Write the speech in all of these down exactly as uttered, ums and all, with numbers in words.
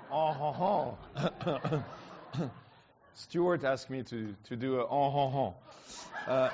oh ho ho. Stuart asked me to, to do a oh ho ho. Uh,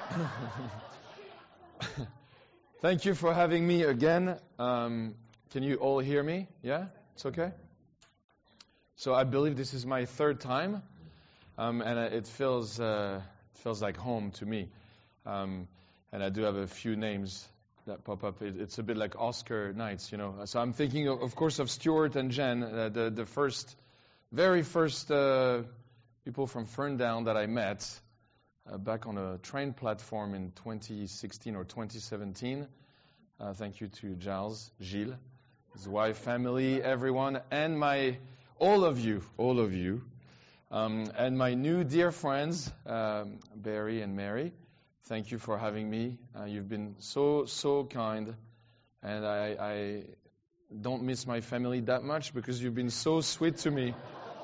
thank you for having me again. Um, can you all hear me? Yeah? It's okay? So I believe this is my third time, um, and it feels uh, it feels like home to me. Um, and I do have a few names that pop up. It, it's a bit like Oscar nights, you know. So I'm thinking, of, of course, of Stuart and Jen, uh, the the first, very first uh, people from Ferndown that I met uh, back on a train platform in twenty sixteen or twenty seventeen. Uh, thank you to Giles, Gilles, his wife, family, everyone, and my all of you, all of you, um, and my new dear friends, um, Barry and Mary. Thank you for having me. Uh, you've been so, so kind. And I, I don't miss my family that much because you've been so sweet to me.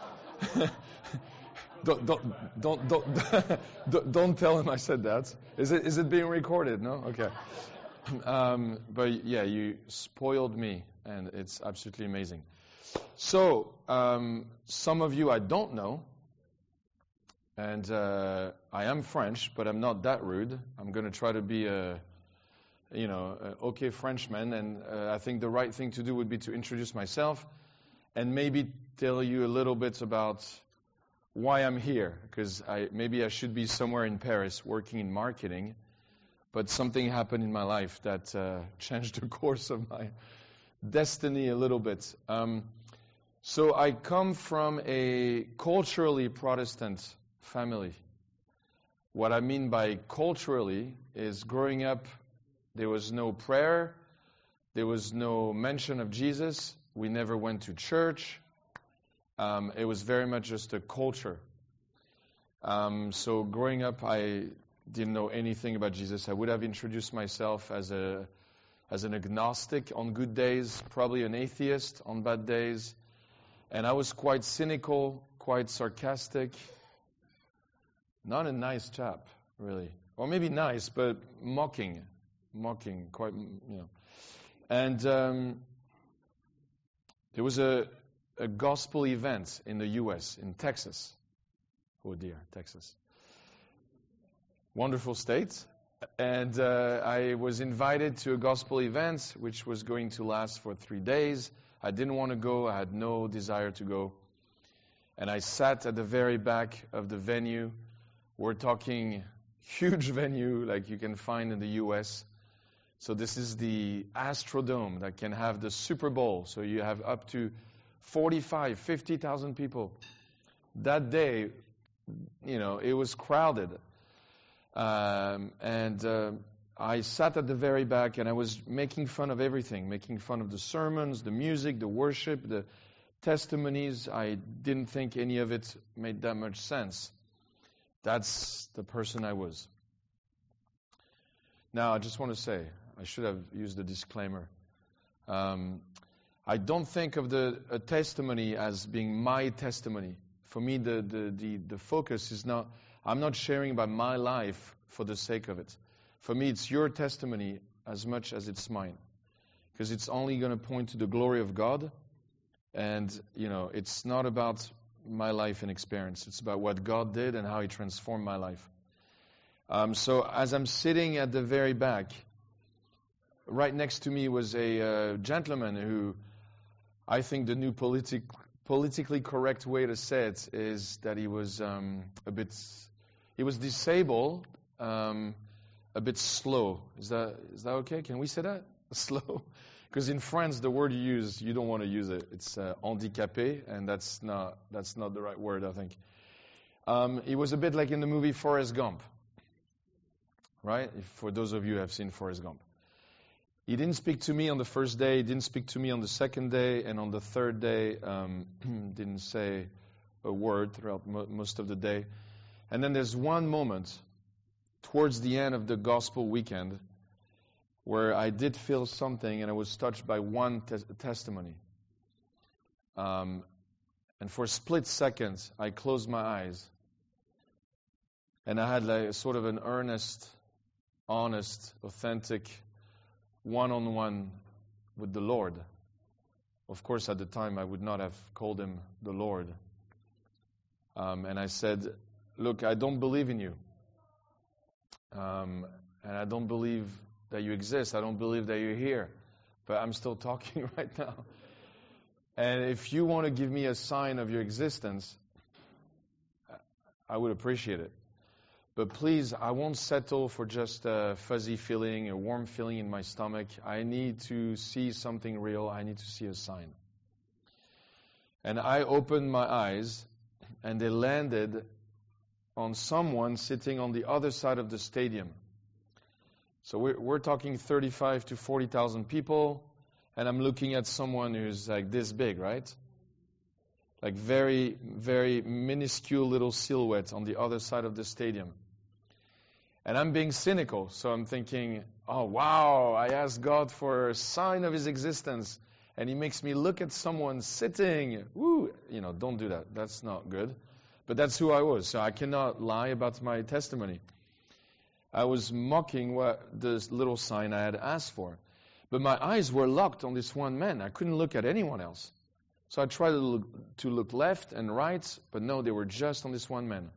don't, don't, don't, don't, don't tell them I said that. Is it, is it being recorded? No? Okay. Um, but yeah, you spoiled me, and it's absolutely amazing. So, um, some of you I don't know. And uh, I am French, but I'm not that rude. I'm going to try to be a, you know, a okay Frenchman. And uh, I think the right thing to do would be to introduce myself and maybe tell you a little bit about why I'm here. Because I, maybe I should be somewhere in Paris working in marketing. But something happened in my life that uh, changed the course of my destiny a little bit. Um, so I come from a culturally Protestant family. What I mean by culturally is growing up, there was no prayer, there was no mention of Jesus, we never went to church. Um, it was very much just a culture. Um, so growing up, I didn't know anything about Jesus. I would have introduced myself as a as an agnostic on good days, probably an atheist on bad days. And I was quite cynical, quite sarcastic. Not a nice chap, really. Or maybe nice, but mocking. Mocking, quite, you know. And um, there was a, a gospel event in the U S, in Texas. Oh dear, Texas. Wonderful state. And uh, I was invited to a gospel event, which was going to last for three days. I didn't want to go. I had no desire to go. And I sat at the very back of the venue. We're talking huge venue like you can find in the U S. So this is the Astrodome that can have the Super Bowl. So you have up to forty-five, fifty thousand people. That day, you know, it was crowded. Um, and uh, I sat at the very back and I was making fun of everything, making fun of the sermons, the music, the worship, the testimonies. I didn't think any of it made that much sense. That's the person I was. Now, I just want to say, I should have used the disclaimer. Um, I don't think of the a testimony as being my testimony. For me, the, the, the, the focus is not, I'm not sharing about my life for the sake of it. For me, it's your testimony as much as it's mine. Because it's only going to point to the glory of God. And, you know, it's not about my life and experience. It's about what God did and how He transformed my life. Um, so as I'm sitting at the very back, right next to me was a uh, gentleman who, I think the new politic, politically correct way to say it is that he was um, a bit, he was disabled, um, a bit slow. Is that is that okay? Can we say that? Slow? Because in France, the word you use, you don't want to use it. It's uh, handicapé, and that's not that's not the right word, I think. Um, it was a bit like in the movie Forrest Gump, right? If, for those of you who have seen Forrest Gump. He didn't speak to me on the first day, he didn't speak to me on the second day, and on the third day, um, didn't say a word throughout mo- most of the day. And then there's one moment towards the end of the gospel weekend where I did feel something and I was touched by one te- testimony. Um, and for a split second, I closed my eyes and I had like sort of an earnest, honest, authentic one-on-one with the Lord. Of course, at the time, I would not have called him the Lord. Um, and I said, look, I don't believe in you. Um, and I don't believe that you exist. I don't believe that you're here. But I'm still talking right now. And if you want to give me a sign of your existence, I would appreciate it. But please, I won't settle for just a fuzzy feeling, a warm feeling in my stomach. I need to see something real. I need to see a sign. And I opened my eyes, and they landed on someone sitting on the other side of the stadium. So we're, we're talking thirty-five to forty thousand people, and I'm looking at someone who's like this big, right? Like very, very minuscule little silhouette on the other side of the stadium. And I'm being cynical, so I'm thinking, oh wow, I asked God for a sign of His existence, and He makes me look at someone sitting. Woo, you know, don't do that. That's not good. But that's who I was, so I cannot lie about my testimony. I was mocking what this little sign I had asked for. But my eyes were locked on this one man. I couldn't look at anyone else. So I tried to look, to look left and right, but no, they were just on this one man.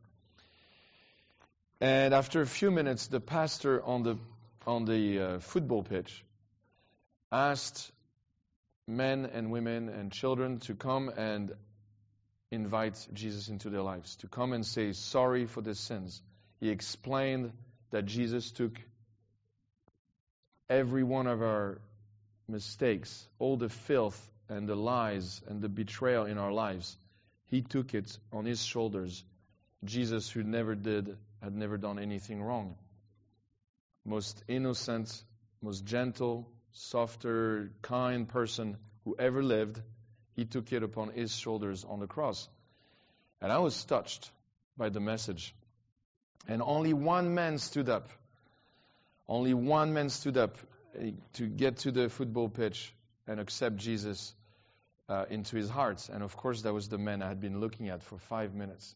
And after a few minutes, the pastor on the on the uh, football pitch asked men and women and children to come and invite Jesus into their lives, to come and say sorry for their sins. He explained that Jesus took every one of our mistakes, all the filth and the lies and the betrayal in our lives. He took it on His shoulders. Jesus, who never did, had never done anything wrong. Most innocent, most gentle, softer, kind person who ever lived, He took it upon His shoulders on the cross. And I was touched by the message. And only one man stood up. Only one man stood up to get to the football pitch and accept Jesus uh, into his heart. And of course, that was the man I had been looking at for five minutes.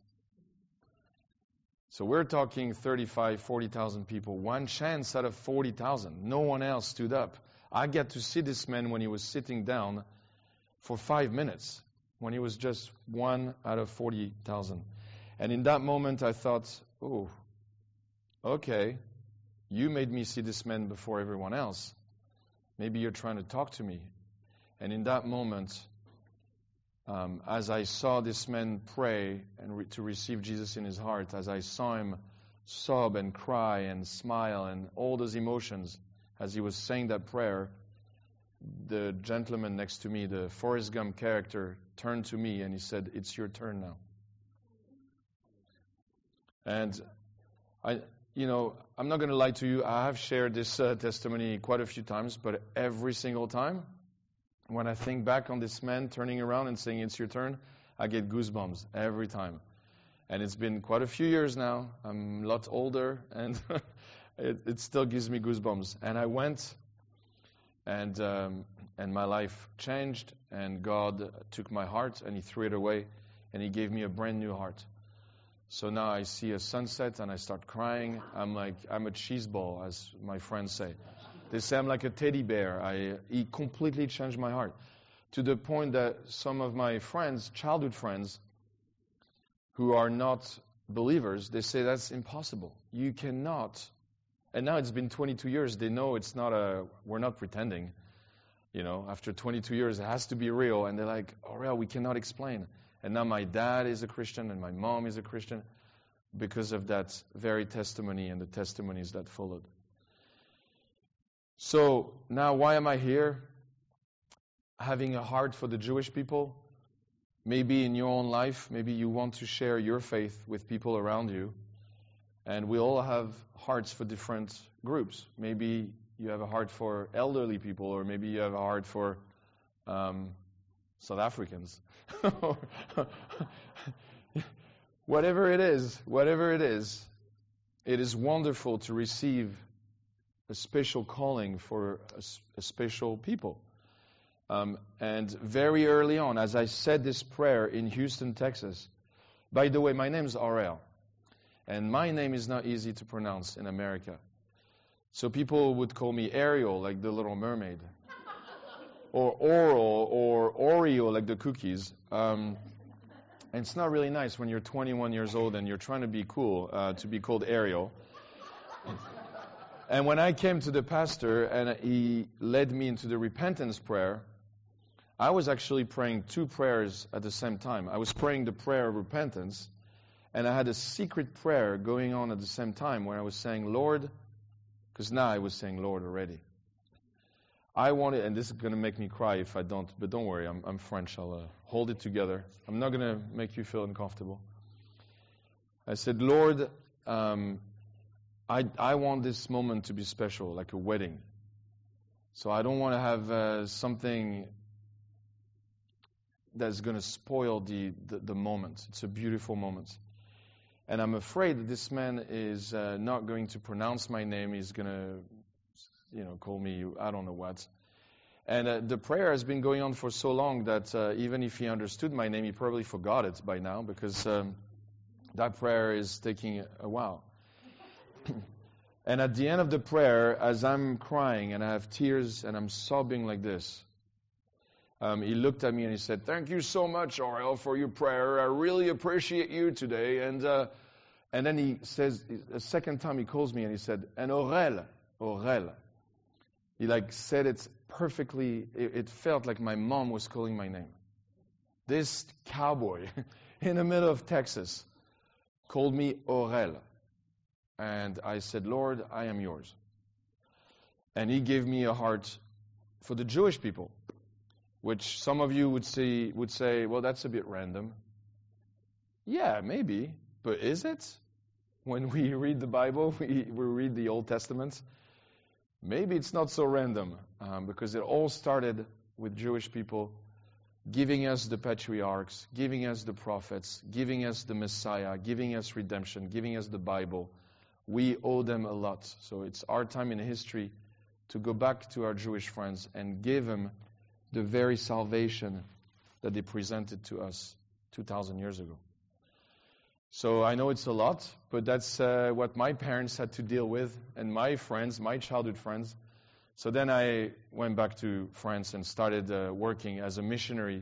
So we're talking thirty-five, forty thousand people. One chance out of forty thousand. No one else stood up. I get to see this man when he was sitting down for five minutes, when he was just one out of forty thousand. And in that moment, I thought, oh, okay, you made me see this man before everyone else. Maybe you're trying to talk to me. And in that moment, um, as I saw this man pray and re- to receive Jesus in his heart, as I saw him sob and cry and smile and all those emotions as he was saying that prayer, the gentleman next to me, the Forrest Gump character, turned to me and he said, "It's your turn now." And I, you know, I'm not going to lie to you. I have shared this uh, testimony quite a few times, but every single time, when I think back on this man turning around and saying, "It's your turn," I get goosebumps every time. And it's been quite a few years now. I'm a lot older, and it, it still gives me goosebumps. And I went, and um, and my life changed, and God took my heart, and He threw it away, and He gave me a brand new heart. So now I see a sunset, and I start crying. I'm like, I'm a cheese ball, as my friends say. They say I'm like a teddy bear. I, he completely changed my heart, to the point that some of my friends, childhood friends, who are not believers, they say that's impossible. You cannot. And now it's been twenty-two years. They know it's not a, we're not pretending. You know, after twenty-two years, it has to be real. And they're like, "Aurel, we cannot explain." And now my dad is a Christian and my mom is a Christian because of that very testimony and the testimonies that followed. So now why am I here? Having a heart for the Jewish people. Maybe in your own life, maybe you want to share your faith with people around you. And we all have hearts for different groups. Maybe you have a heart for elderly people, or maybe you have a heart for um, South Africans. Whatever it is, whatever it is, it is wonderful to receive a special calling for a, a special people. Um, and very early on, as I said this prayer in Houston, Texas, by the way, my name is Aurel, and my name is not easy to pronounce in America. So people would call me Ariel, like the Little Mermaid, or Oral, or or Oreo, like the cookies. Um, and it's not really nice when you're twenty-one years old and you're trying to be cool uh, to be called Ariel. And when I came to the pastor and he led me into the repentance prayer, I was actually praying two prayers at the same time. I was praying the prayer of repentance, and I had a secret prayer going on at the same time where I was saying, Lord, because now I was saying Lord already. I wanted, and this is going to make me cry if I don't, but don't worry, I'm, I'm French, I'll uh, hold it together. I'm not going to make you feel uncomfortable. I said, Lord, um, I, I want this moment to be special, like a wedding. So I don't want to have uh, something that's going to spoil the, the, the moment. It's a beautiful moment. And I'm afraid that this man is uh, not going to pronounce my name. He's going to, you know, call me, I don't know what. And uh, the prayer has been going on for so long that uh, even if he understood my name, he probably forgot it by now, because um, that prayer is taking a while. And at the end of the prayer, as I'm crying and I have tears and I'm sobbing like this, um, he looked at me and he said, "Thank you so much, Ariel, for your prayer. I really appreciate you today." And uh, and then he says, a second time he calls me and he said, "And Aurel, Aurel." He like said it perfectly. It, it felt like my mom was calling my name. This cowboy in the middle of Texas called me Aurel. And I said, "Lord, I am yours." And he gave me a heart for the Jewish people, which some of you would say, would say, well, that's a bit random. Yeah, maybe. But is it? When we read the Bible, we, we read the Old Testament, maybe it's not so random, um, because it all started with Jewish people giving us the patriarchs, giving us the prophets, giving us the Messiah, giving us redemption, giving us the Bible. We owe them a lot. So it's our time in history to go back to our Jewish friends and give them the very salvation that they presented to us two thousand years ago. So I know it's a lot, but that's uh, what my parents had to deal with, and my friends, my childhood friends. So then I went back to France and started uh, working as a missionary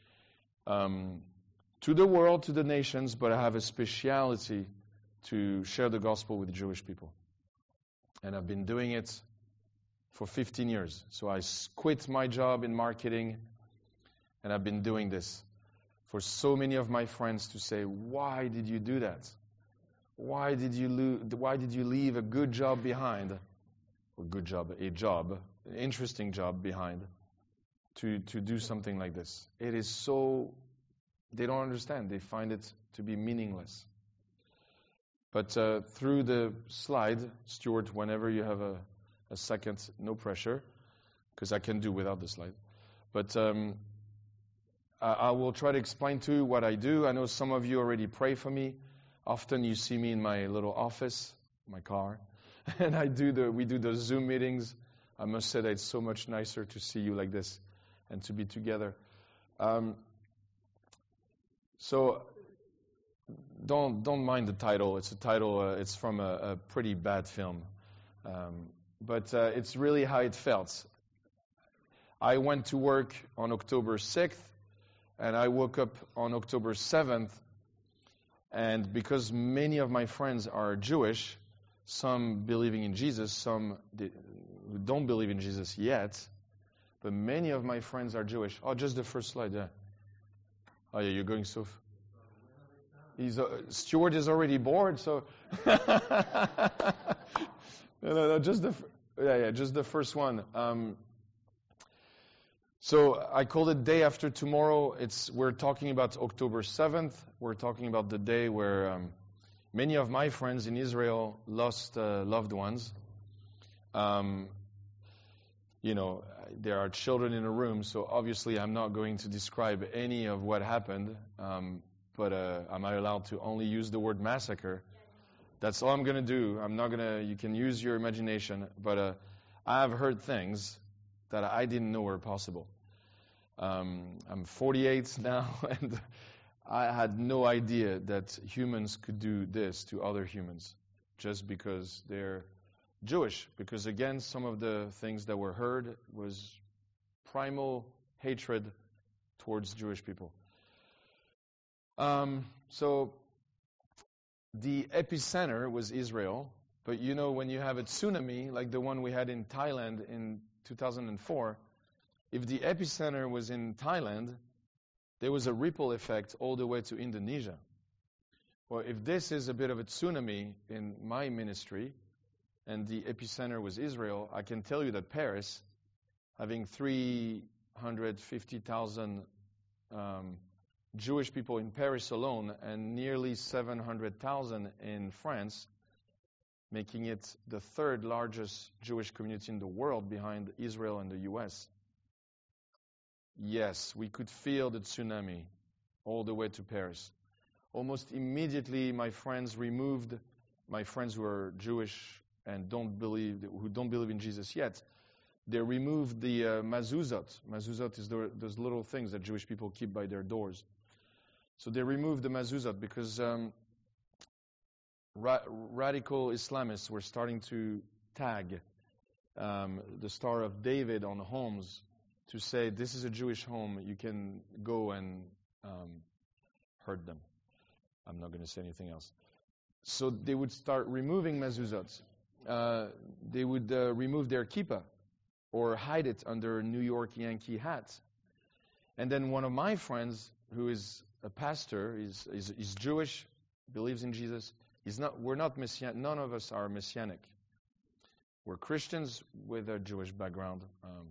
um, to the world, to the nations, but I have a speciality to share the gospel with Jewish people. And I've been doing it for fifteen years. So I quit my job in marketing, and I've been doing this for so many of my friends to say, "Why did you do that? Why did you lo- why did you leave a good job behind?" A good job, a job, an interesting job behind to, to do something like this. It is so, they don't understand. They find it to be meaningless. But uh, through the slide, Stuart, whenever you have a, a second, no pressure, because I can do without the slide. But um, I, I will try to explain to you what I do. I know some of you already pray for me. Often you see me in my little office, my car, and I do the we do the Zoom meetings. I must say that it's so much nicer to see you like this and to be together. Um, so. Don't don't mind the title. It's a title. Uh, it's from a, a pretty bad film, um, but uh, it's really how it felt. I went to work on October sixth, and I woke up on October seventh. And because many of my friends are Jewish, some believing in Jesus, some who don't believe in Jesus yet, but many of my friends are Jewish. Oh, just the first slide. Yeah. Oh yeah, you're going so. F- He's uh, Stuart is already bored, so no, no, no, just the yeah, yeah, just the first one. Um, so I called it Day After Tomorrow. It's we're talking about October seventh. We're talking about the day where um, many of my friends in Israel lost uh, loved ones. Um, you know, there are children in a room, so obviously I'm not going to describe any of what happened. Um, But uh, am I allowed to only use the word massacre? That's all I'm going to do. I'm not going to, you can use your imagination. But uh, I have heard things that I didn't know were possible. Um, I'm forty-eight now, and I had no idea that humans could do this to other humans just because they're Jewish. Because again, some of the things that were heard was primal hatred towards Jewish people. Um, so the epicenter was Israel, but you know, when you have a tsunami like the one we had in Thailand in two thousand four, if the epicenter was in Thailand, there was a ripple effect all the way to Indonesia. Well, if this is a bit of a tsunami in my ministry, and the epicenter was Israel, I can tell you that Paris, having three hundred fifty thousand um, Jewish people in Paris alone, and nearly seven hundred thousand in France, making it the third largest Jewish community in the world behind Israel and the U S. Yes, we could feel the tsunami all the way to Paris. Almost immediately, my friends removed, my friends who are Jewish and don't believe, who don't believe in Jesus yet, they removed the uh, mezuzot. Mezuzot is the, those little things that Jewish people keep by their doors. So they removed the mezuzot because um, ra- radical Islamists were starting to tag um, the Star of David on homes to say, this is a Jewish home, you can go and um, hurt them. I'm not going to say anything else. So they would start removing mezuzot. Uh, they would uh, remove their kippah or hide it under a New York Yankee hat. And then one of my friends, who is a pastor, is is, is Jewish, believes in Jesus. He's not. We're not messianic. None of us are messianic. We're Christians with a Jewish background. Um,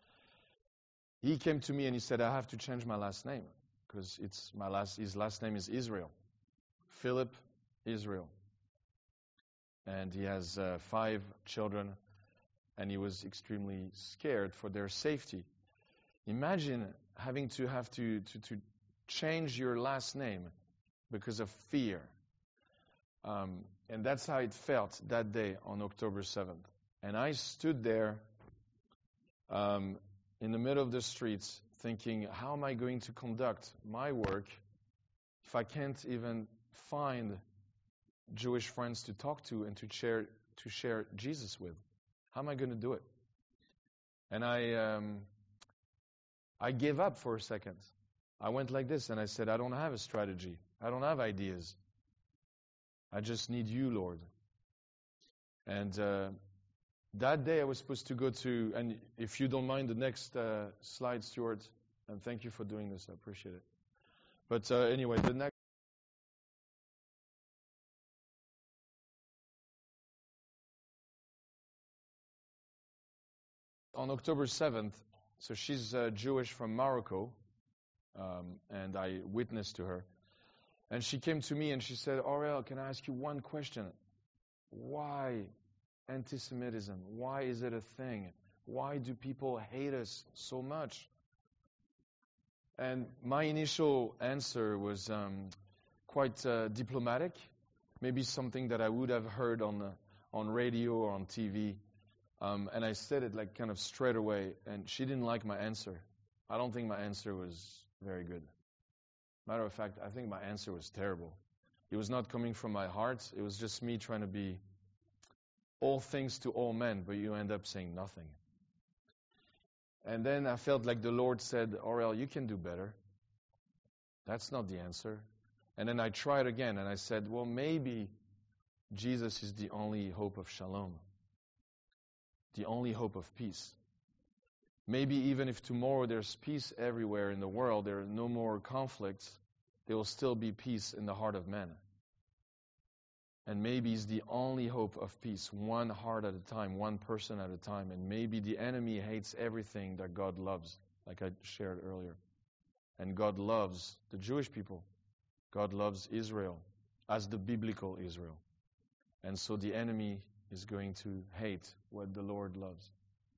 he came to me and he said, "I have to change my last name because it's my last. His last name is Israel, Philip Israel." And he has uh, five children, and he was extremely scared for their safety. Imagine having to have to, to, to change your last name because of fear. Um, and that's how it felt that day on October seventh. And I stood there um, in the middle of the streets thinking, how am I going to conduct my work if I can't even find Jewish friends to talk to and to share to share Jesus with? How am I going to do it? And I um, I gave up for a second. I went like this and I said, I don't have a strategy. I don't have ideas. I just need you, Lord. And uh, that day I was supposed to go to, and if you don't mind the next uh, slide, Stuart, and thank you for doing this, I appreciate it. But uh, anyway, the next on October seventh, so she's uh, Jewish from Morocco, um, and I witnessed to her. And she came to me and she said, Aurel, can I ask you one question? Why anti-Semitism? Why is it a thing? Why do people hate us so much? And my initial answer was um, quite uh, diplomatic, maybe something that I would have heard on uh, on radio or on T V. Um, and I said it like kind of straight away, and she didn't like my answer. I don't think my answer was very good. Matter of fact, I think my answer was terrible. It was not coming from my heart. It was just me trying to be all things to all men, but you end up saying nothing. And then I felt like the Lord said, Aurel, you can do better. That's not the answer. And then I tried again, and I said, well, maybe Jesus is the only hope of shalom, the only hope of peace. Maybe even if tomorrow there's peace everywhere in the world, there are no more conflicts, there will still be peace in the heart of man. And maybe it's the only hope of peace, one heart at a time, one person at a time. And maybe the enemy hates everything that God loves, like I shared earlier. And God loves the Jewish people. God loves Israel as the biblical Israel. And so the enemy is going to hate what the Lord loves.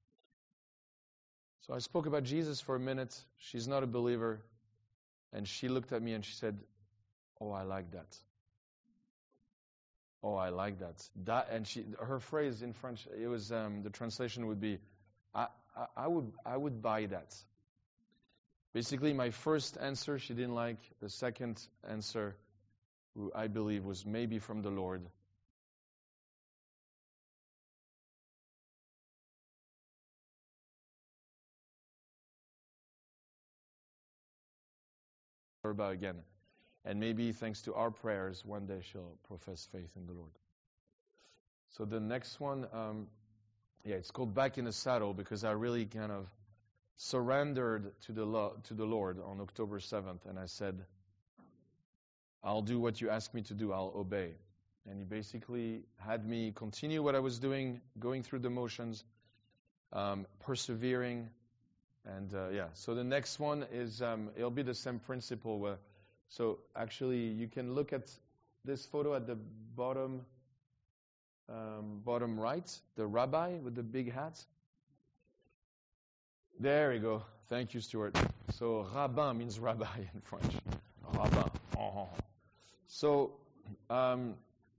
So I spoke about Jesus for a minute. She's not a believer. And she looked at me and she said, oh, I like that. Oh, I like that. That and she, her phrase in French, it was um, the translation would be, I, I, I would, I would buy that. Basically, my first answer she didn't like. The second answer, I believe, was maybe from the Lord. Zorba again. And maybe thanks to our prayers, one day she'll profess faith in the Lord. So the next one, um, yeah, it's called Back in the Saddle because I really kind of surrendered to the lo- to the Lord on October seventh, and I said, I'll do what you ask me to do, I'll obey. And He basically had me continue what I was doing, going through the motions, um, persevering, and uh, yeah. So the next one is, um, it'll be the same principle. Where, so actually, you can look at this photo at the bottom, um, bottom right, the rabbi with the big hat. There we go. Thank you, Stuart. So rabbin means rabbi in French. Rabbin. Oh. So, um,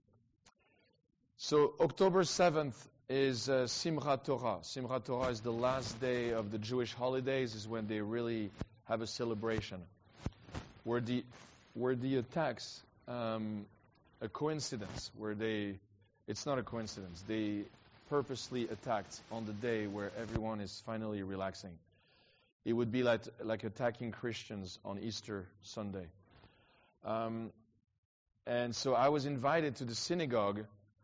so October seventh is uh, Simchat Torah. Simchat Torah is the last day of the Jewish holidays. Is when they really have a celebration. Where the where the attacks um, a coincidence. Where they, it's not a coincidence. They purposely attacked on the day where everyone is finally relaxing. It would be like like attacking Christians on Easter Sunday. Um, and so I was invited to the synagogue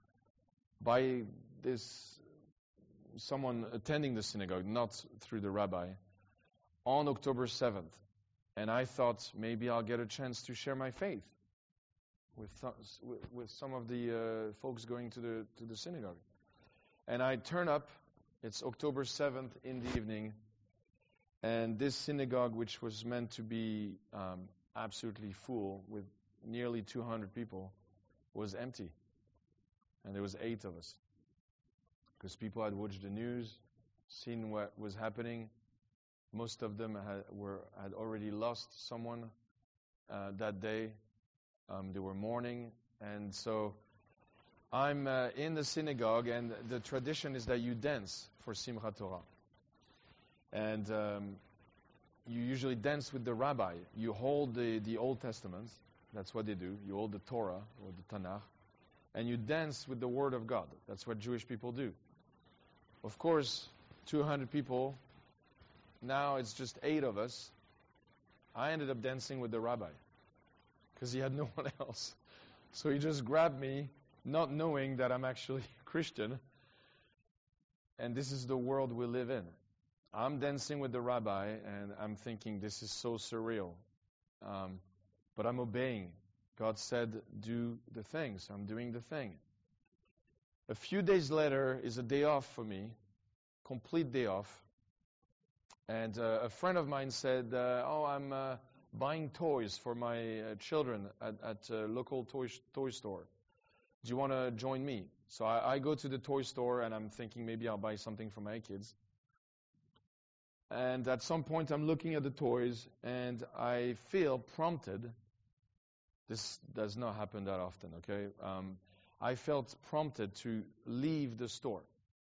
by this someone attending the synagogue, not through the rabbi, on October seventh. And I thought maybe I'll get a chance to share my faith with th- with some of the uh, folks going to the to the synagogue. And I turn up, it's October seventh in the evening, and this synagogue, which was meant to be um, absolutely full with nearly two hundred people, was empty. And there was eight of us. Because people had watched the news, seen what was happening. Most of them had, were, had already lost someone uh, that day. Um, they were mourning. And so I'm uh, in the synagogue, and the tradition is that you dance for Simchat Torah. And um, you usually dance with the rabbi. You hold the, the Old Testament. That's what they do. You hold the Torah, or the Tanakh. And you dance with the Word of God. That's what Jewish people do. Of course, two hundred people. Now it's just eight of us. I ended up dancing with the rabbi. Because he had no one else. So he just grabbed me, not knowing that I'm actually Christian. And this is the world we live in. I'm dancing with the rabbi, and I'm thinking, this is so surreal. Um, but I'm obeying. God said, do the thing, so I'm doing the thing. A few days later is a day off for me, complete day off. And uh, a friend of mine said, uh, oh, I'm uh, buying toys for my uh, children at, at a local toy, toy store. Do you want to join me? So I, I go to the toy store, and I'm thinking maybe I'll buy something for my kids. And at some point, I'm looking at the toys, and I feel prompted. This does not happen that often, okay? Um, I felt prompted to leave the store.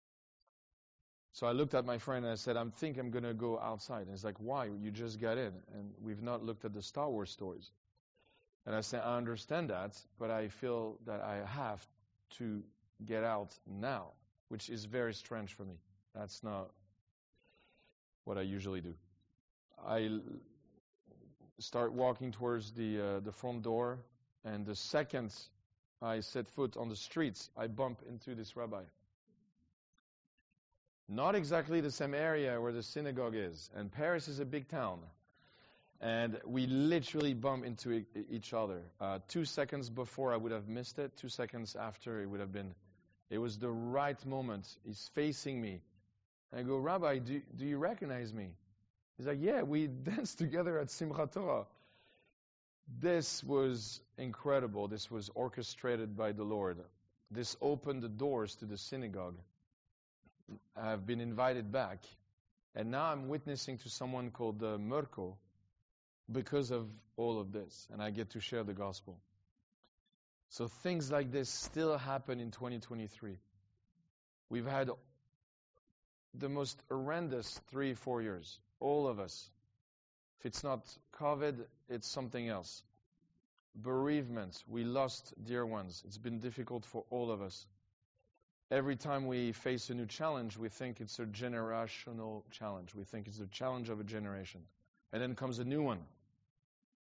So I looked at my friend, and I said, I think I'm going to go outside. And he's like, why? You just got in, and we've not looked at the Star Wars toys. And I said, I understand that, but I feel that I have to get out now, which is very strange for me. That's not what I usually do. I l- start walking towards the uh, the front door, and the second I set foot on the streets, I bump into this rabbi. Not exactly the same area where the synagogue is, and Paris is a big town. And we literally bump into e- each other. Uh, two seconds before I would have missed it. Two seconds after it would have been. It was the right moment. He's facing me. And I go, Rabbi, do, do you recognize me? He's like, yeah, we danced together at Simchat Torah. This was incredible. This was orchestrated by the Lord. This opened the doors to the synagogue. I've been invited back. And now I'm witnessing to someone called uh, Mirko, because of all of this, and I get to share the gospel. So things like this still happen in twenty twenty-three. We've had the most horrendous three, four years, all of us. If it's not COVID, it's something else. Bereavement, we lost dear ones. It's been difficult for all of us. Every time we face a new challenge, we think it's a generational challenge. We think it's the challenge of a generation. And then comes a new one.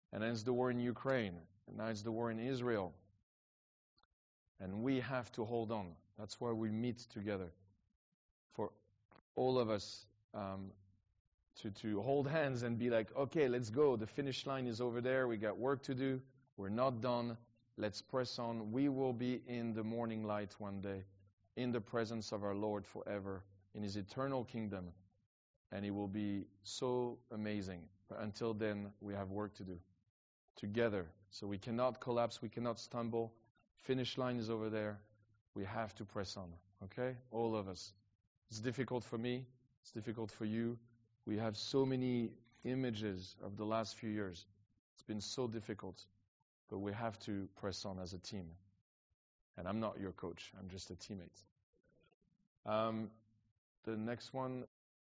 And then it's the war in Ukraine. And now it's the war in Israel. And we have to hold on. That's why we meet together. For all of us um, to, to hold hands and be like, okay, let's go. The finish line is over there. We got work to do. We're not done. Let's press on. We will be in the morning light one day, in the presence of our Lord forever, in His eternal kingdom. And it will be so amazing. But until then, we have work to do together. So we cannot collapse. We cannot stumble. Finish line is over there. We have to press on. Okay? All of us. It's difficult for me. It's difficult for you. We have so many images of the last few years. It's been so difficult. But we have to press on as a team. And I'm not your coach. I'm just a teammate. Um, the next one.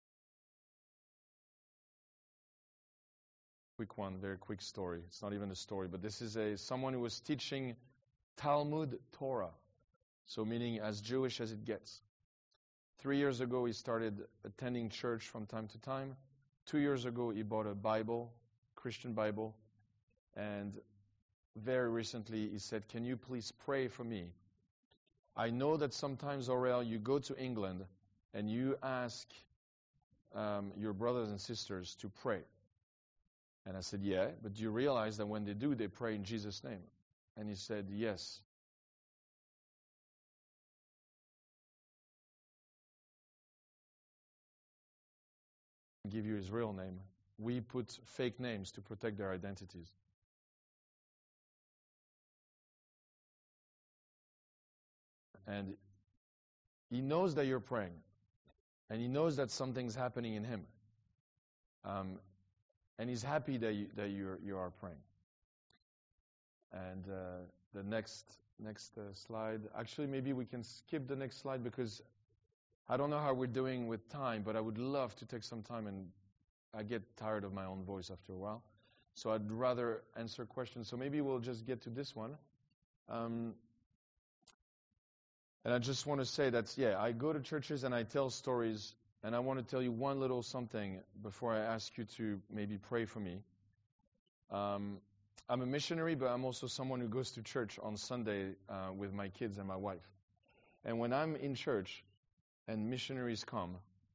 Quick one, very quick story. It's not even a story, but this is a someone who was teaching Talmud Torah, so meaning as Jewish as it gets. Three years ago, he started attending church from time to time. Two years ago, he bought a Bible, Christian Bible, and very recently he said, "Can you please pray for me? I know that sometimes, Aurel, you go to England and you ask um, your brothers and sisters to pray." And I said, "Yeah, but do you realize that when they do, they pray in Jesus' name?" And he said, "Yes." I'll give you his real name. We put fake names to protect their identities. And he knows that you're praying. And he knows that something's happening in him. Um, And he's happy that you, that you're, you are praying. And uh, the next next uh, slide. Actually, maybe we can skip the next slide because I don't know how we're doing with time, but I would love to take some time, and I get tired of my own voice after a while. So I'd rather answer questions. So maybe we'll just get to this one. Um, and I just want to say that, yeah, I go to churches and I tell stories. And I want to tell you one little something before I ask you to maybe pray for me. Um, I'm a missionary, but I'm also someone who goes to church on Sunday uh, with my kids and my wife. And when I'm in church and missionaries come,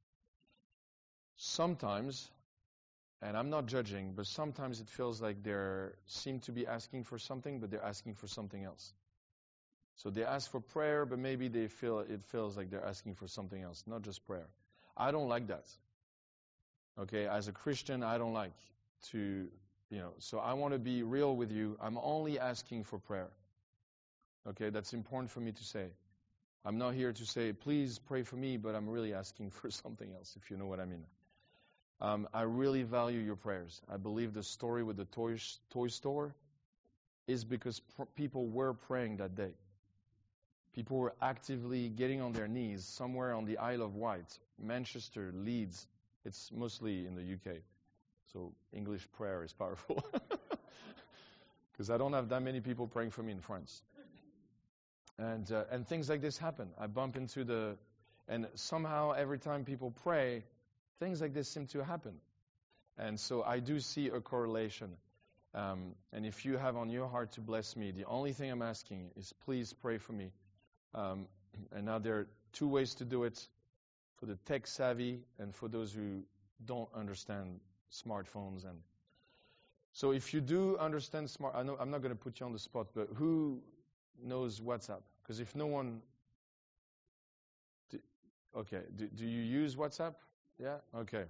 sometimes, and I'm not judging, but sometimes it feels like they seem to be asking for something, but they're asking for something else. So they ask for prayer, but maybe they feel it feels like they're asking for something else, not just prayer. I don't like that. Okay, as a Christian, I don't like to, you know, so I want to be real with you. I'm only asking for prayer. Okay, that's important for me to say. I'm not here to say, please pray for me, but I'm really asking for something else, if you know what I mean. Um, I really value your prayers. I believe the story with the toy, toy store is because pr- people were praying that day. People were actively getting on their knees somewhere on the Isle of Wight, Manchester, Leeds. It's mostly in the U K. So English prayer is powerful. Because I don't have that many people praying for me in France. And uh, and things like this happen. I bump into the... And somehow every time people pray, things like this seem to happen. And so I do see a correlation. Um, and if you have on your heart to bless me, the only thing I'm asking is please pray for me. Um, and now there are two ways to do it, for the tech savvy and for those who don't understand smartphones. And so if you do understand smart, I know I'm not going to put you on the spot, but who knows WhatsApp? Because if no one, do, okay, do, do you use WhatsApp? Yeah, okay.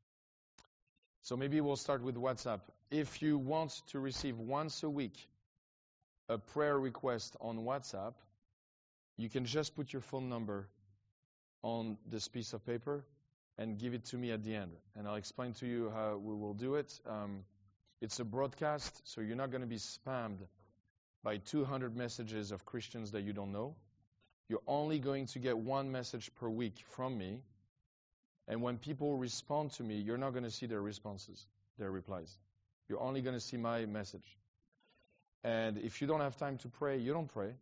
So maybe we'll start with WhatsApp. If you want to receive once a week a prayer request on WhatsApp, you can just put your phone number on this piece of paper and give it to me at the end. And I'll explain to you how we will do it. Um, it's a broadcast, so you're not going to be spammed by two hundred messages of Christians that you don't know. You're only going to get one message per week from me. And when people respond to me, you're not going to see their responses, their replies. You're only going to see my message. And if you don't have time to pray, you don't pray.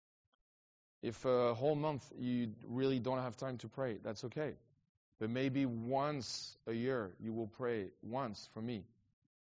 If a whole month you really don't have time to pray, that's okay. But maybe once a year you will pray once for me.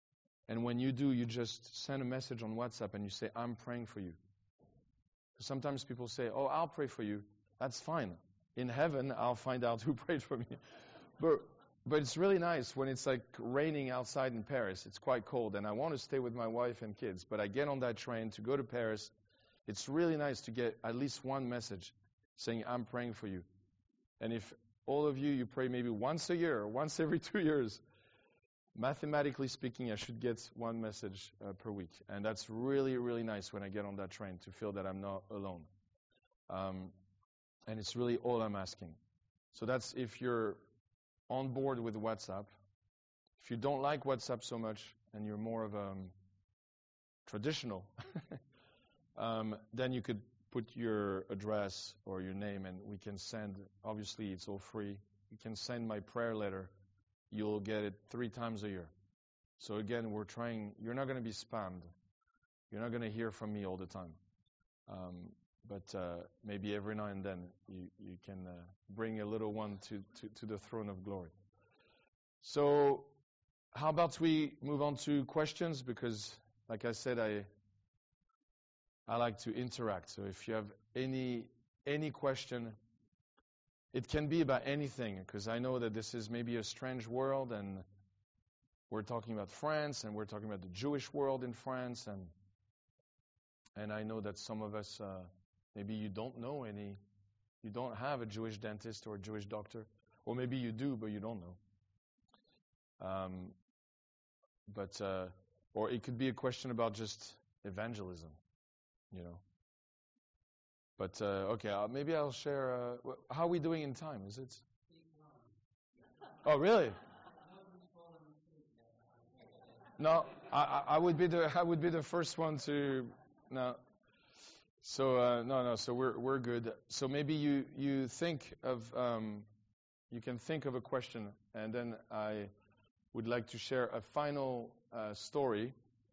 And when you do, you just send a message on WhatsApp and you say, I'm praying for you. Sometimes people say, oh, I'll pray for you. That's fine. In heaven, I'll find out who prayed for me. But but it's really nice when it's like raining outside in Paris. It's quite cold, and I want to stay with my wife and kids. But I get on that train to go to Paris. It's really nice to get at least one message saying, I'm praying for you. And if all of you, you pray maybe once a year or once every two years, mathematically speaking, I should get one message uh, per week. And that's really, really nice when I get on that train to feel that I'm not alone. Um, and it's really all I'm asking. So that's if you're on board with WhatsApp. If you don't like WhatsApp so much and you're more of a um, traditional, um, then you could put your address or your name and we can send, obviously it's all free. You can send my prayer letter. You'll get it three times a year. So again, we're trying, you're not going to be spammed. You're not going to hear from me all the time. Um, but uh, maybe every now and then you, you can uh, bring a little one to, to, to the throne of glory. So how about we move on to questions? Because like I said, I I like to interact. So if you have any any question, it can be about anything, because I know that this is maybe a strange world, and we're talking about France, and we're talking about the Jewish world in France, and and I know that some of us, uh, maybe you don't know any, you don't have a Jewish dentist or a Jewish doctor, or maybe you do, but you don't know. Um, but uh, or it could be a question about just evangelism, you know. But, uh, okay, uh, maybe I'll share, uh, how are we doing in time? Is it? Oh, really? No, I, I would be the, I would be the first one to, no. So, uh, no, no, so we're, we're good. So maybe you, you think of, um, you can think of a question, and then I would like to share a final, uh, story.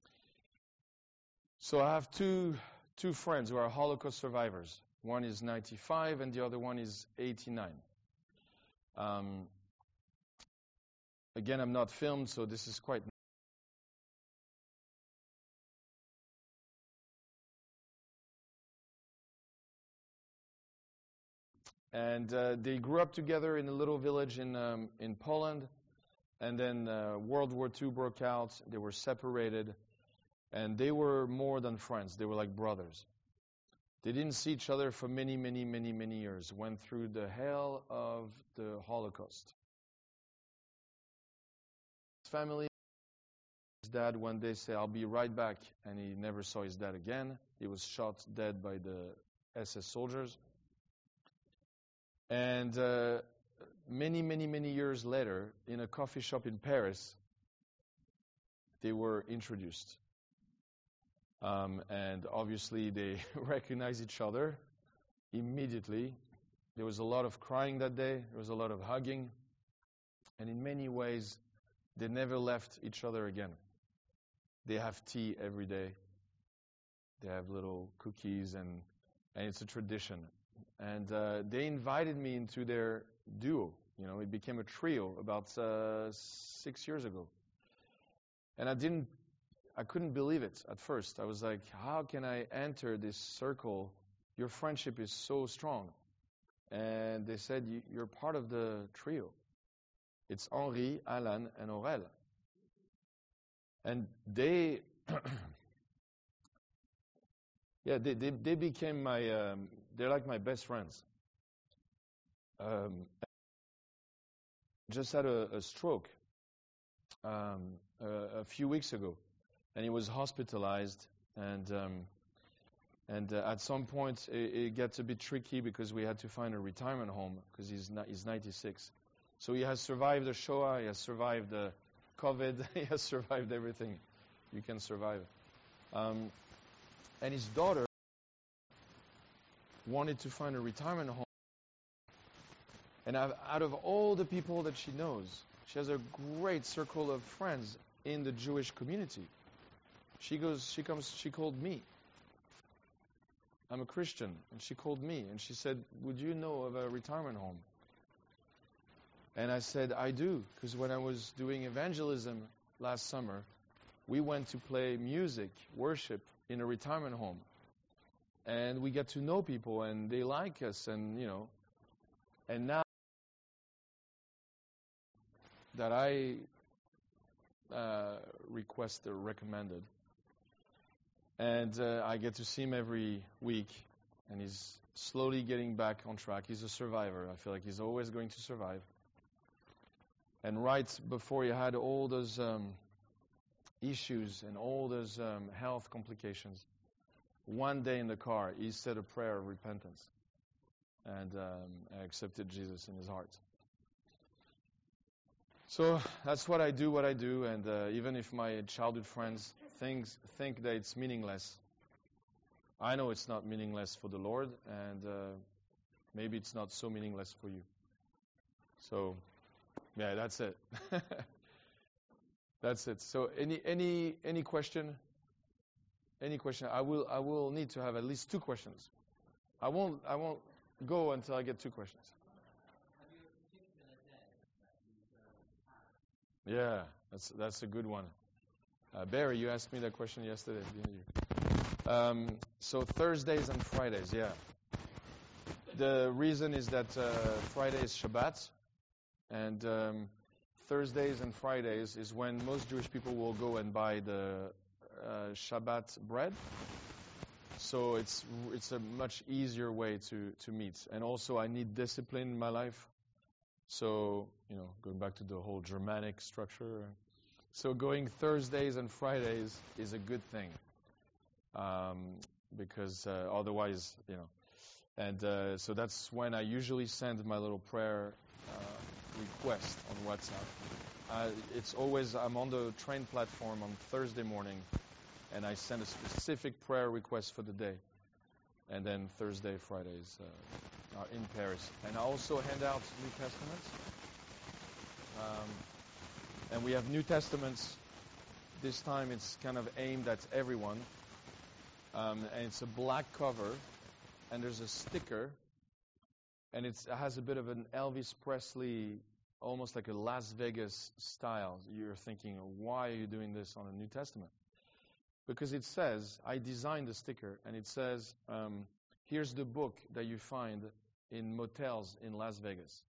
So I have two, Two friends who are Holocaust survivors. One is ninety-five and the other one is eighty-nine. Um, again, I'm not filmed, so this is quite... And uh, they grew up together in a little village in um, in Poland. And then uh, World War Two broke out. They were separated. And they were more than friends. They were like brothers. They didn't see each other for many, many, many, many years. Went through the hell of the Holocaust. His family, his dad one day said, I'll be right back. And he never saw his dad again. He was shot dead by the S S soldiers. And uh, many, many, many years later, in a coffee shop in Paris, they were introduced. Um, and obviously they recognize each other immediately. There was a lot of crying that day. There was a lot of hugging. And in many ways, they never left each other again. They have tea every day. They have little cookies, and, and it's a tradition. And uh, they invited me into their duo. You know, it became a trio about uh, six years ago. And I didn't I couldn't believe it at first. I was like, how can I enter this circle? Your friendship is so strong. And they said, you're part of the trio. It's Henri, Alan, and Aurel. And they, yeah, they, they, they became my, um, they're like my best friends. Um, just had a, a stroke um, a, a few weeks ago. And he was hospitalized, and um, and uh, at some point it, it gets a bit tricky because we had to find a retirement home because he's not, he's ninety-six. So he has survived the Shoah, he has survived the COVID, he has survived everything you can survive. Um, and his daughter wanted to find a retirement home. And out of all the people that she knows, she has a great circle of friends in the Jewish community. She goes, she comes, she called me. I'm a Christian, and she called me, and she said, would you know of a retirement home? And I said, I do, because when I was doing evangelism last summer, we went to play music, worship in a retirement home. And we get to know people, and they like us, and, you know, and now that I uh, request or recommended, and uh, I get to see him every week, and he's slowly getting back on track. He's a survivor. I feel like he's always going to survive. And right before he had all those um, issues and all those um, health complications, one day in the car, he said a prayer of repentance and um, accepted Jesus in his heart. So that's what I do, what I do, and uh, even if my childhood friends think, think that it's meaningless, I know it's not meaningless for the Lord, and uh, maybe it's not so meaningless for you. So, yeah, that's it. That's it. So, any any any question? Any question? I will I will need to have at least two questions. I won't I won't go until I get two questions. Yeah, that's that's a good one. Uh, Barry, you asked me that question yesterday, didn't you? Um, so Thursdays and Fridays, yeah. The reason is that uh, Friday is Shabbat, and um, Thursdays and Fridays is when most Jewish people will go and buy the uh, Shabbat bread. So it's it's a much easier way to, to meet. And also I need discipline in my life. So, you know, going back to the whole Germanic structure. So going Thursdays and Fridays is a good thing. Um, because uh, otherwise, you know. And uh, so that's when I usually send my little prayer uh, request on WhatsApp. Uh, it's always, I'm on the train platform on Thursday morning, and I send a specific prayer request for the day. And then Thursday, Fridays uh, are in Paris. And I also hand out New Testaments. Um, and we have New Testaments. This time it's kind of aimed at everyone. Um, and it's a black cover, and there's a sticker, and it's, it has a bit of an Elvis Presley, almost like a Las Vegas style. You're thinking, why are you doing this on a New Testament? Because it says, I designed the sticker, and it says, um, here's the book that you find in motels in Las Vegas.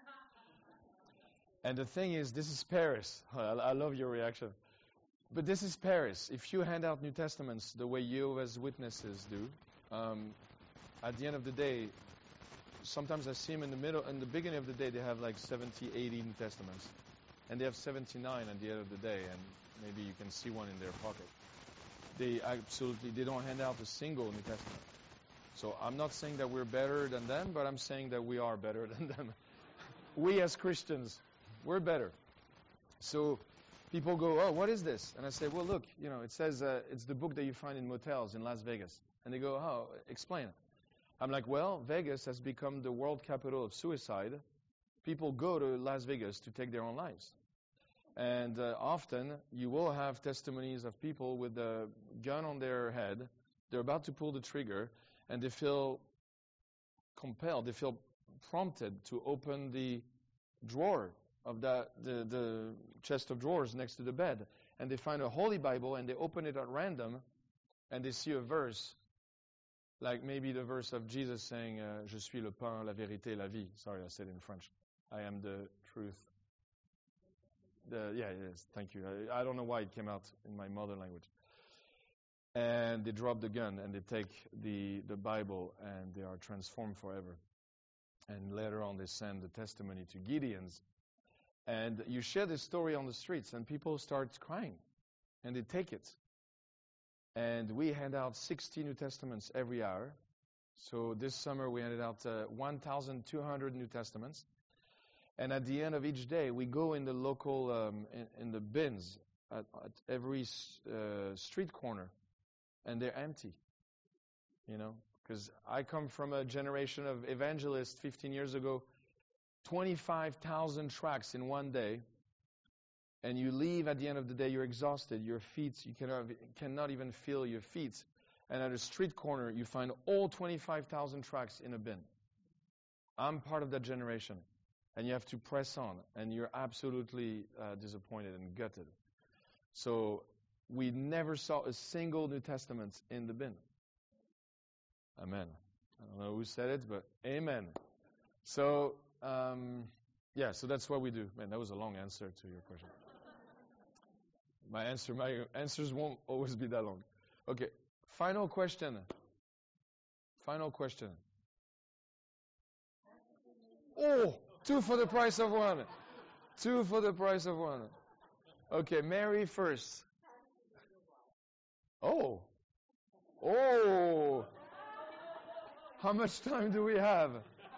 And the thing is, this is Paris. I, I love your reaction. But this is Paris. If you hand out New Testaments the way Jehovah's Witnesses do, um, at the end of the day, sometimes I see them in the middle, in the beginning of the day, they have like seventy, eighty New Testaments. And they have seventy-nine at the end of the day, and maybe you can see one in their pocket. They absolutely, they don't hand out a single New Testament. So I'm not saying that we're better than them, but I'm saying that we are better than them. We as Christians, we're better. So people go, oh, what is this? And I say, well, look, you know, it says uh, it's the book that you find in motels in Las Vegas. And they go, oh, explain. I'm like, well, Vegas has become the world capital of suicide. People go to Las Vegas to take their own lives. And uh, often you will have testimonies of people with a gun on their head. They're about to pull the trigger, and they feel compelled, they feel prompted to open the drawer of the, the, the chest of drawers next to the bed. And they find a Holy Bible, and they open it at random, and they see a verse, like maybe the verse of Jesus saying, uh, Je suis le pain, la vérité, la vie. Sorry, I said it in French. I am the truth. The, yeah, yes, thank you. I, I don't know why it came out in my mother language. And they drop the gun, and they take the, the Bible, and they are transformed forever. And later on, they send the testimony to Gideon's. And you share this story on the streets, and people start crying, and they take it. And we hand out sixty New Testaments every hour. So this summer, we handed out uh, one thousand two hundred New Testaments. And at the end of each day, we go in the local, um, in, in the bins at, at every uh, street corner, and they're empty. You know, because I come from a generation of evangelists fifteen years ago, twenty-five thousand tracts in one day, and you leave at the end of the day, you're exhausted, your feet, you cannot, cannot even feel your feet. And at a street corner, you find all twenty-five thousand tracts in a bin. I'm part of that generation. And you have to press on, and you're absolutely uh, disappointed and gutted. So we never saw a single New Testament in the bin. Amen. I don't know who said it, but amen. So, um, yeah, so that's what we do. Man, that was a long answer to your question. My answer, my answers won't always be that long. Okay, final question. Final question. Oh, two for the price of one. Two for the price of one. Okay, Mary first. Oh. Oh. How much time do we have?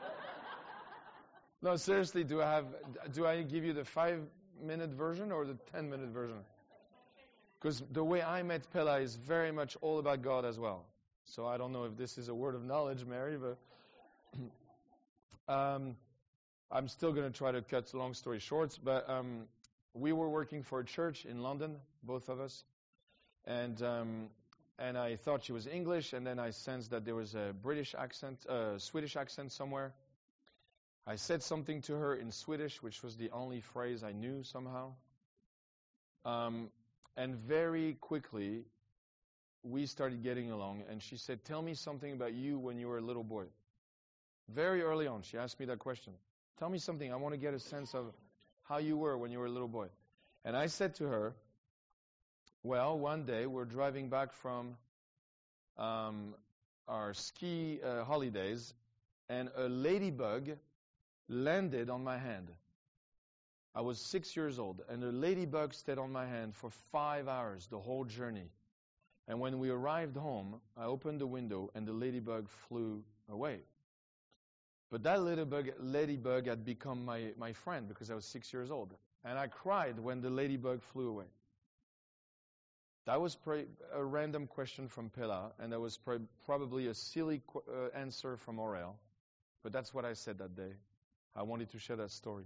No, seriously, do I have, do I give you the five minute version or the ten minute version? Because the way I met Pella is very much all about God as well. So I don't know if this is a word of knowledge, Mary, but um, I'm still going to try to cut long story short. But um, we were working for a church in London, both of us, and um, and I thought she was English, and then I sensed that there was a British accent, uh, Swedish accent somewhere. I said something to her in Swedish, which was the only phrase I knew somehow. Um, and very quickly, we started getting along, and she said, tell me something about you when you were a little boy. Very early on, she asked me that question. Tell me something. I want to get a sense of how you were when you were a little boy. And I said to her, well, one day we're driving back from um, our ski uh, holidays, and a ladybug landed on my hand. I was six years old, and a ladybug stayed on my hand for five hours, the whole journey. And when we arrived home, I opened the window, and the ladybug flew away. But that ladybug, ladybug had become my, my friend because I was six years old. And I cried when the ladybug flew away. That was pre- a random question from Pella, and that was pre- probably a silly qu- uh, answer from Aurel. But that's what I said that day. I wanted to share that story.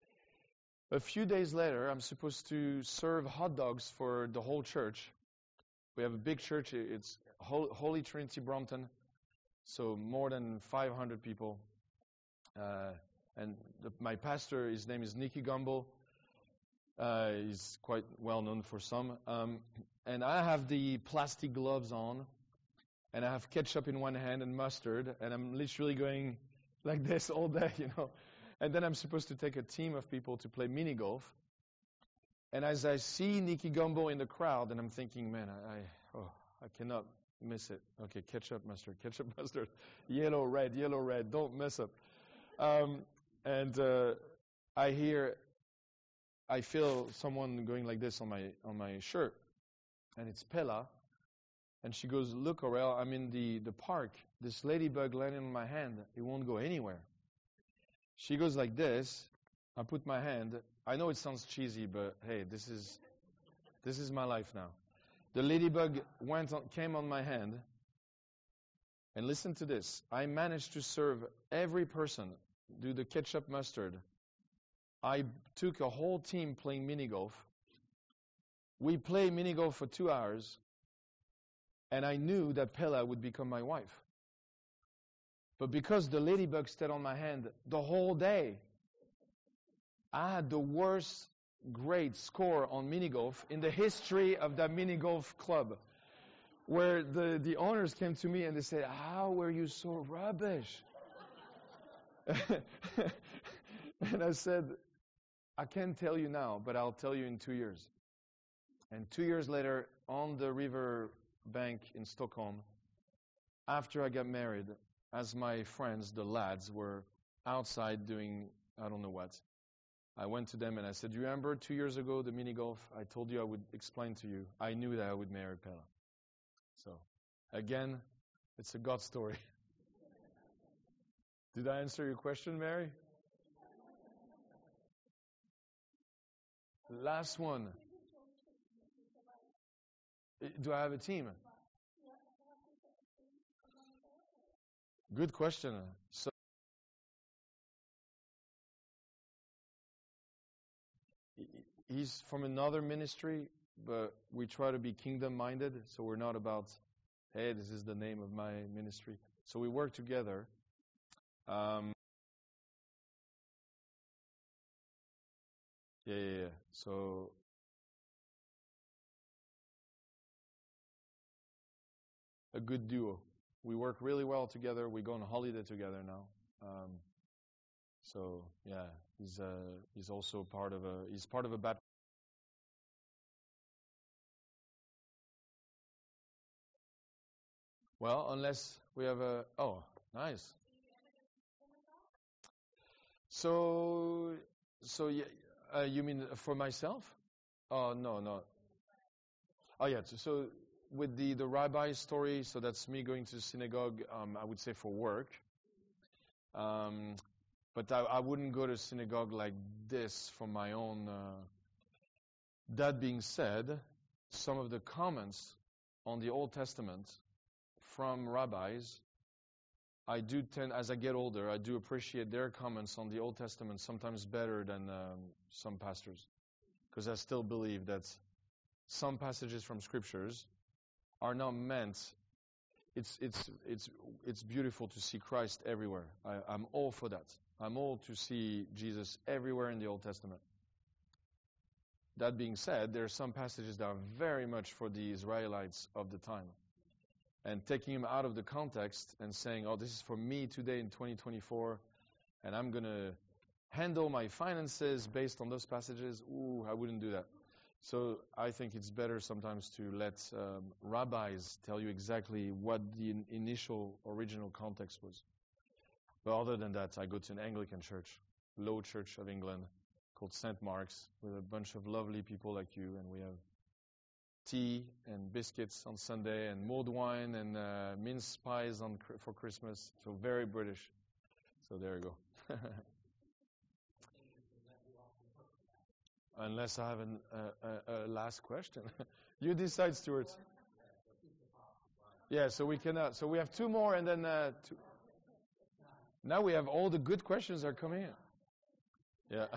A few days later, I'm supposed to serve hot dogs for the whole church. We have a big church. It's Holy Trinity Brompton, so more than five hundred people. Uh, and the, my pastor, his name is Nicky Gumbel. Uh, he's quite well known for some. Um, and I have the plastic gloves on, and I have ketchup in one hand and mustard, and I'm literally going like this all day, you know. And then I'm supposed to take a team of people to play mini golf. And as I see Nicky Gumbel in the crowd, and I'm thinking, man, I, I oh, I cannot miss it. Okay, ketchup, mustard, ketchup, mustard, yellow, red, yellow, red. Don't mess up. Um, and uh, I hear, I feel someone going like this on my on my shirt, and it's Pella. And she goes, look, Aurel, I'm in the, the park. This ladybug landed on my hand. It won't go anywhere. She goes like this. I put my hand. I know it sounds cheesy, but hey, this is this is my life now. The ladybug went on, came on my hand. And listen to this. I managed to serve every person, do the ketchup mustard. I took a whole team playing mini golf. We played mini golf for two hours. And I knew that Pella would become my wife. But because the ladybug stayed on my hand the whole day, I had the worst grade score on mini golf in the history of that mini golf club, where the, the owners came to me and they said, how were you so rubbish? And I said, I can't tell you now, but I'll tell you in two years. And two years later, on the river bank in Stockholm, after I got married, as my friends, the lads, were outside doing I don't know what, I went to them and I said, do you remember two years ago the mini golf? I told you I would explain to you. I knew that I would marry Pella. So, again, it's a God story. Did I answer your question, Mary? Last one. Do I have a team? Good question. So, he's from another ministry, but we try to be kingdom-minded, so we're not about, hey, this is the name of my ministry. So we work together. Um, yeah, yeah, yeah. So a good duo. We work really well together. We go on holiday together now. Um, so yeah, he's uh, he's also part of a he's part of a Baptist. Well, unless we have a oh nice. So so yeah, uh, you mean for myself? Oh no no. Oh yeah. So, so with the the rabbi story, so that's me going to synagogue. Um, I would say for work. Um, but I, I wouldn't go to synagogue like this for my own. Uh, that being said, some of the comments on the Old Testament from rabbis, I do tend, as I get older, I do appreciate their comments on the Old Testament sometimes better than um, some pastors, because I still believe that some passages from scriptures are not meant. It's it's it's it's beautiful to see Christ everywhere. I, I'm all for that. I'm all to see Jesus everywhere in the Old Testament. That being said, there are some passages that are very much for the Israelites of the time. And taking them out of the context and saying, oh, this is for me today in twenty twenty-four, and I'm going to handle my finances based on those passages, ooh, I wouldn't do that. So I think it's better sometimes to let um, rabbis tell you exactly what the in- initial original context was. But other than that, I go to an Anglican church, Low Church of England, called Saint Mark's, with a bunch of lovely people like you, and we have tea and biscuits on Sunday, and mulled wine and uh, mince pies on for Christmas. So very British. So there you go. Unless I have an, uh, a, a last question. You decide, Stuart. Yeah, so we cannot. So we have two more, and then uh, two. Now we have all the good questions are coming in. Yeah.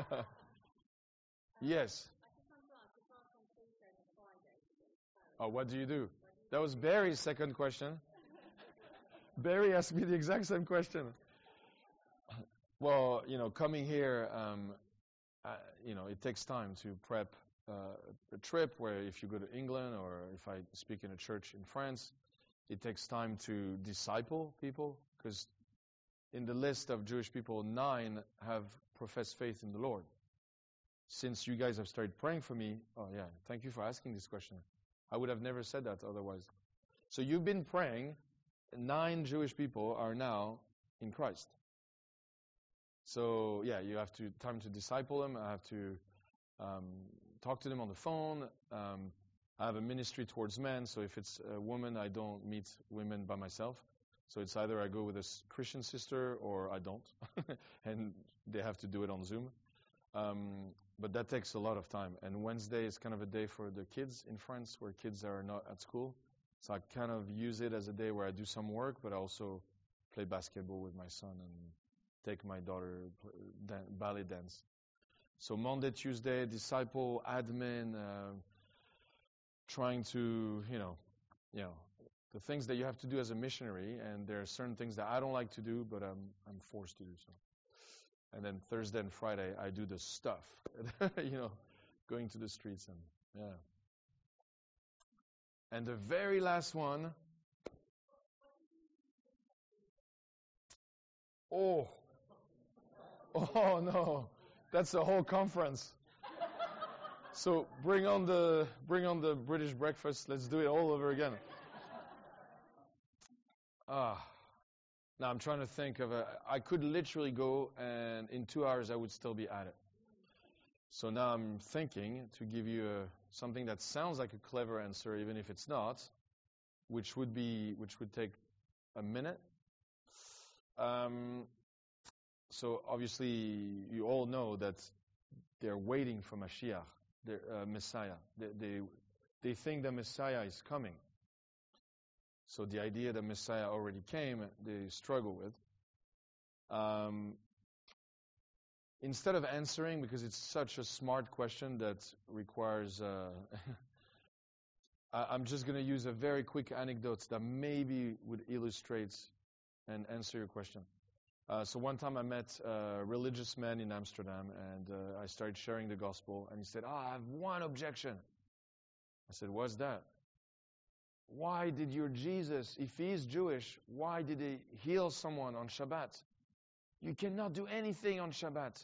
Yes. Oh, what do you do? That was Barry's second question. Barry asked me the exact same question. Well, you know, coming here, um, uh, you know, it takes time to prep uh, a trip where if you go to England or if I speak in a church in France, it takes time to disciple people, because in the list of Jewish people, nine have professed faith in the Lord. Since you guys have started praying for me, oh yeah, thank you for asking this question. I would have never said that otherwise. So you've been praying, nine Jewish people are now in Christ. So yeah, you have to time to disciple them. I have to um, talk to them on the phone. Um, I have a ministry towards men, so if it's a woman, I don't meet women by myself. So it's either I go with a Christian sister or I don't, and they have to do it on Zoom. Um, but that takes a lot of time. And Wednesday is kind of a day for the kids in France, where kids are not at school. So I kind of use it as a day where I do some work, but I also play basketball with my son and take my daughter dan- ballet dance. So Monday, Tuesday, disciple, admin, uh, trying to, you know, you know, the things that you have to do as a missionary, and there are certain things that I don't like to do, but I'm I'm forced to do so. And then Thursday and Friday, I do the stuff, you know, going to the streets and yeah. And the very last one, oh, oh no, that's a whole conference. So bring on the bring on the British breakfast. Let's do it all over again. Ah, now I'm trying to think of a. I could literally go, and in two hours I would still be at it. So now I'm thinking to give you a, something that sounds like a clever answer, even if it's not, which would be which would take a minute. Um, so obviously you all know that they're waiting for Mashiach, the uh, Messiah. They, they they think the Messiah is coming. So the idea that Messiah already came, they struggle with. Um, instead of answering, because it's such a smart question that requires, uh, I'm just going to use a very quick anecdote that maybe would illustrate and answer your question. Uh, so one time I met a religious man in Amsterdam, and uh, I started sharing the gospel, and he said, "Ah, oh, I have one objection." I said, "What's that?" why did your Jesus, if he is Jewish, why did he heal someone on Shabbat? You cannot do anything on Shabbat.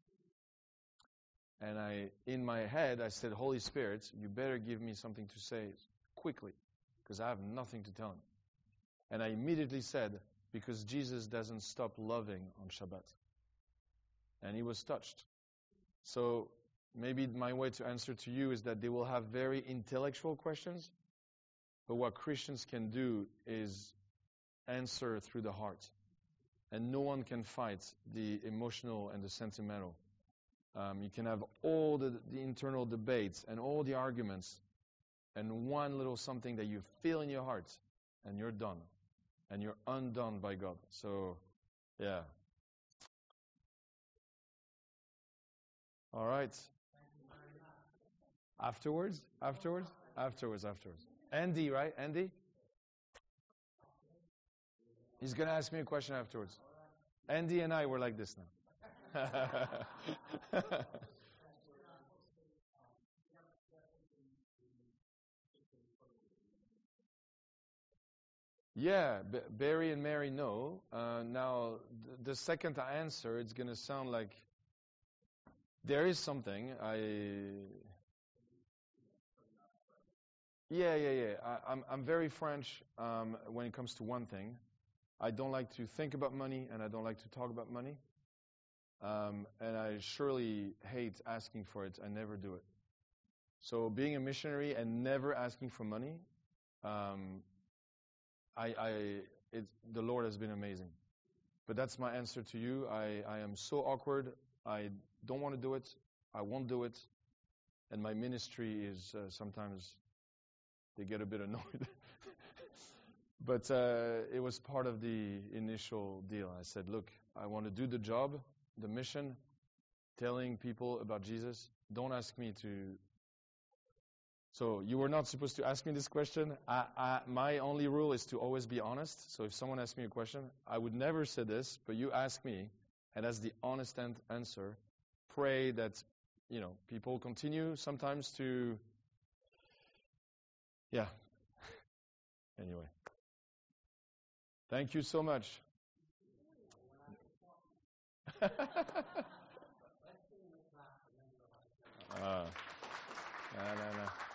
And I, in my head, I said, Holy Spirit, you better give me something to say quickly, because I have nothing to tell him. And I immediately said, because Jesus doesn't stop loving on Shabbat. And he was touched. So maybe my way to answer to you is that they will have very intellectual questions, but what Christians can do is answer through the heart. And no one can fight the emotional and the sentimental. Um, you can have all the, the internal debates and all the arguments and one little something that you feel in your heart, and you're done. And you're undone by God. So, yeah. All right. Afterwards? Afterwards? Afterwards, afterwards. Andy, right? Andy? He's going to ask me a question afterwards. Andy and I were like this now. Yeah, B- Barry and Mary know. Uh, now, th- the second I answer, it's going to sound like there is something. I. Yeah, yeah, yeah. I, I'm I'm very French um, when it comes to one thing. I don't like to think about money, and I don't like to talk about money. Um, and I surely hate asking for it. I never do it. So being a missionary and never asking for money, um, I, I it, the Lord has been amazing. But that's my answer to you. I, I am so awkward. I don't want to do it. I won't do it. And my ministry is uh, sometimes they get a bit annoyed. But uh, it was part of the initial deal. I said, look, I want to do the job, the mission, telling people about Jesus. Don't ask me to. So you were not supposed to ask me this question. I, I, my only rule is to always be honest. So if someone asks me a question, I would never say this, but you ask me, and that's the honest an- answer. Pray that, you know, people continue sometimes to, yeah. Anyway. Thank you so much. uh, no, no, no.